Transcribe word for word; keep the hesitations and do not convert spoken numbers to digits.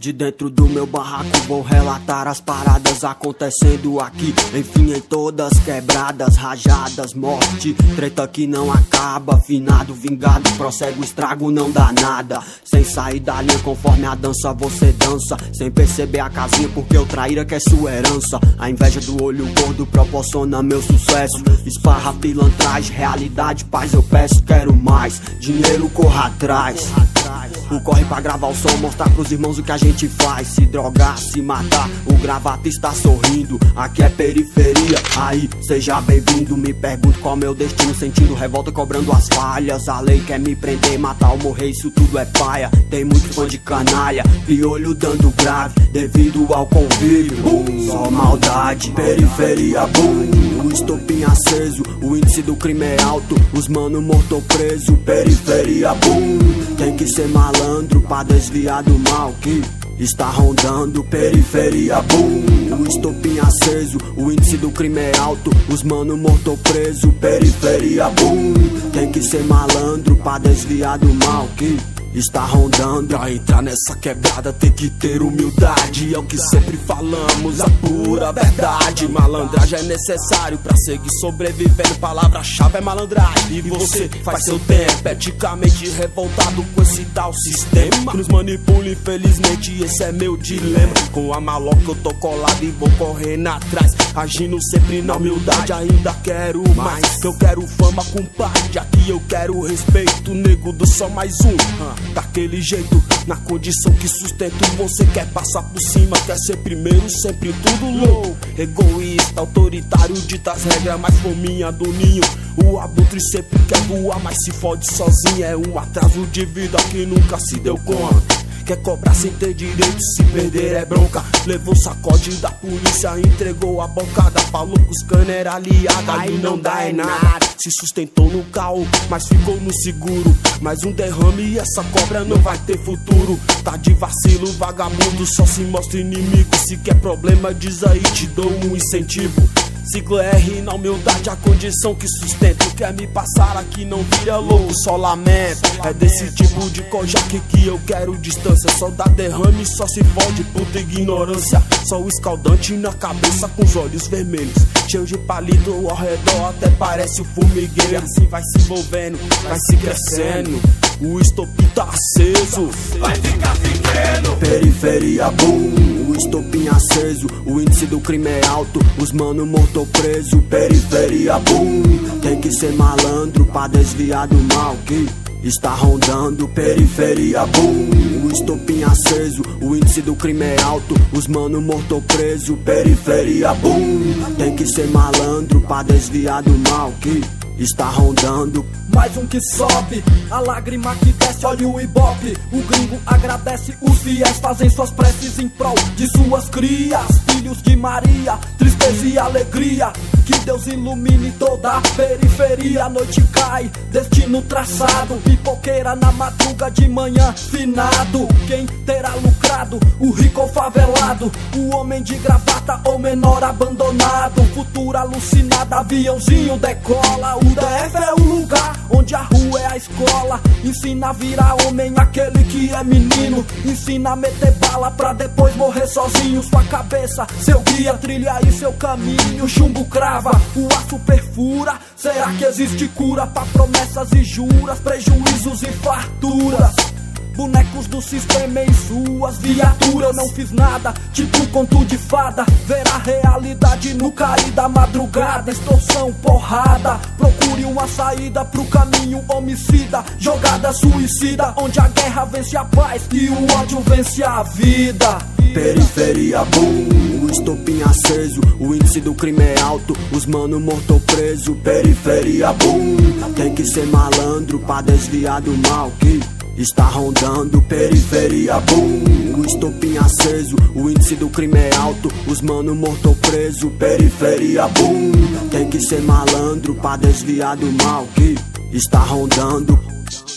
De dentro do meu barraco vou relatar as paradas acontecendo aqui. Enfim, em todas quebradas, rajadas, morte, treta que não acaba. Finado, vingado, prossegue o estrago, não dá nada. Sem sair da linha conforme a dança você dança, sem perceber a casinha porque o traíra quer sua herança. A inveja do olho gordo proporciona meu sucesso. Esparra, pilantragem, realidade, paz eu peço. Quero mais, dinheiro corra atrás. O corre pra gravar o som, mostrar pros irmãos o que a gente faz. Se drogar, se matar, o gravata está sorrindo. Aqui é periferia, aí seja bem-vindo. Me pergunto qual meu destino, sentindo revolta, cobrando as falhas. A lei quer me prender, matar ou morrer, isso tudo é paia. Tem muito fã de canalha, piolho dando grave devido ao convívio. Boom, só maldade, periferia, boom. O estopim aceso, o índice do crime é alto. Os mano morto ou preso, periferia, boom. Tem que ser malandro pra desviar do mal que está rondando, periferia, boom. O estopim aceso, o índice do crime é alto. Os mano morto ou preso, periferia, boom. Tem que ser malandro pra desviar do mal que está rondando. Pra entrar nessa quebrada tem que ter humildade. É o que sempre falamos, a pura verdade. Malandragem é necessário pra seguir sobrevivendo. Palavra-chave é malandragem. E você faz seu tempo eticamente revoltado com esse tal sistema que nos manipula, infelizmente esse é meu dilema. Com a maloca eu tô colado e vou correndo atrás, agindo sempre na humildade. Ainda quero mais, eu quero fama, compadre. Aqui eu quero respeito, nego do só mais um. Daquele jeito, na condição que sustento. Você quer passar por cima, quer ser primeiro, sempre tudo louco. Egoísta, autoritário, dita as regras, mas fominha do ninho. O abutre sempre quer voar, mas se fode sozinho. É um atraso de vida que nunca se deu conta. Quer cobrar sem ter direito, se perder é bronca. Levou sacode da polícia, entregou a bocada. Falou que os cana era aliada, aí não dá é nada. Se sustentou no caô, mas ficou no seguro. Mais um derrame e essa cobra não vai ter futuro. Tá de vacilo, vagabundo, só se mostra inimigo. Se quer problema, diz aí, te dou um incentivo. Ciclo R na humildade, a condição que sustento. Quer me passar aqui, não vira louco, só lamento. É desse tipo de cojaque que eu quero distância. Só dá derrame, só se fode, puta ignorância. Só o escaldante na cabeça com os olhos vermelhos, cheio de palito ao redor, até parece o formigueiro. E assim vai se envolvendo, vai se crescendo. O estopim tá aceso, vai ficar pequeno. Periferia, boom. O estopim aceso, o índice do crime é alto. Os mano morto ou preso, periferia, boom. Tem que ser malandro pra desviar do mal que está rondando, periferia, boom. O estopim aceso, o índice do crime é alto. Os mano morto ou preso, periferia, boom. Tem que ser malandro pra desviar do mal que está rondando. Mais um que sobe, a lágrima que desce, olha o ibope. O gringo agradece, os fiéis fazem suas preces em prol de suas crias. Filhos de Maria, tristeza e alegria. Que Deus ilumine toda a periferia. A noite cai, destino traçado. Pipoqueira na madruga, de manhã finado. Quem terá lucrado? O rico ou favelado? O homem de gravata ou menor abandonado? Futuro alucinado, aviãozinho decola. O D F é o lugar onde a rua é a escola. Ensina a virar homem aquele que é menino. Ensina a meter bala pra depois morrer sozinho. Sua cabeça, seu guia, trilha aí seu caminho. Chumbo crava, o aço perfura. Será que existe cura pra promessas e juras, prejuízos e farturas? Bonecos do sistema em suas viaturas. Eu não fiz nada, tipo conto de fada. Ver a realidade no cair da madrugada. Extorsão, porrada. Procure uma saída pro caminho homicida. Jogada suicida, onde a guerra vence a paz e o ódio vence a vida. Periferia, boom. O estopim aceso, o índice do crime é alto. Os mano morto ou preso, periferia, boom. Tem que ser malandro pra desviar do mal que está rondando, periferia, boom. O estopim aceso, o índice do crime é alto. Os mano morto ou preso, periferia, boom. Tem que ser malandro pra desviar do mal que está rondando.